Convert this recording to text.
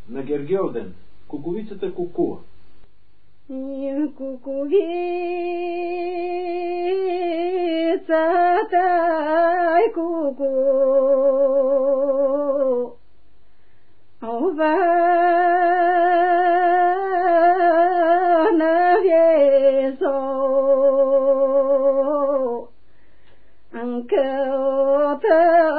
на Гергьовден, куковицата кукува. Куковицата куку, ова навесо, анката